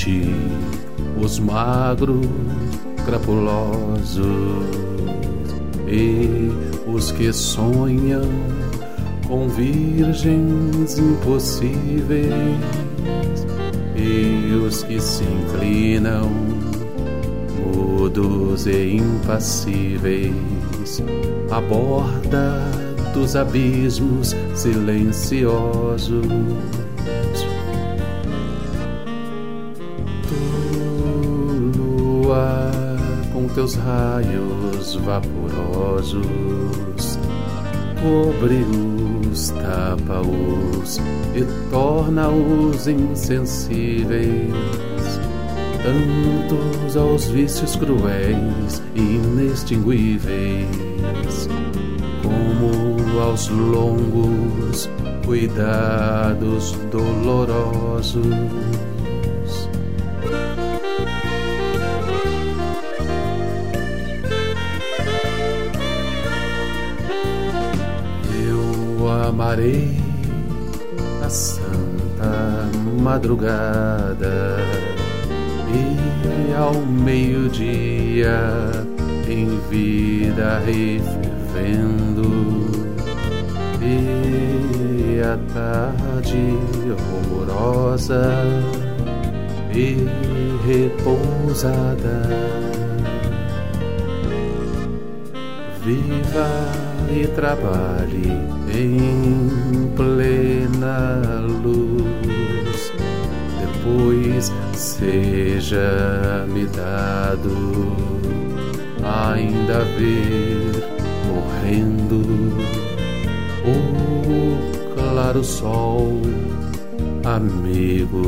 ti os magros, crapulosos e os que sonham com virgens impossíveis, e os que se inclinam mudos e impassíveis à borda dos abismos silenciosos. Tu, lua, com teus raios vaporosos, cobre-os, tapa-os e torna-os insensíveis, tantos aos vícios cruéis e inextinguíveis, como aos longos cuidados dolorosos. Eu amarei a santa madrugada e ao meio-dia em vida refervendo, e a tarde rumorosa e repousada. Viva e trabalhe em plena luz, depois seja-me dado ainda ver morrendo o claro sol, amigo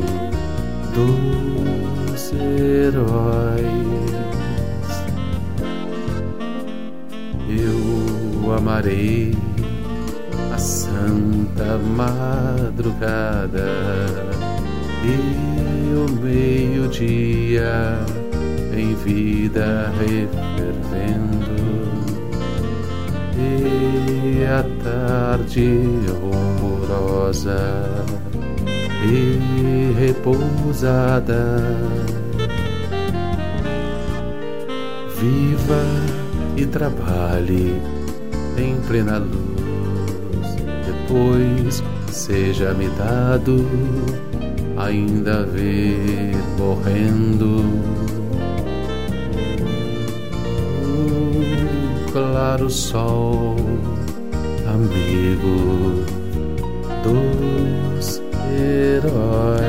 dos heróis. Eu amarei a santa madrugada e o meio-dia em vida refervendo, e a tarde rumorosa e repousada. Viva e trabalhe em plena luz, depois seja-me dado ainda ver morrendo o claro sol, amigo dos heróis.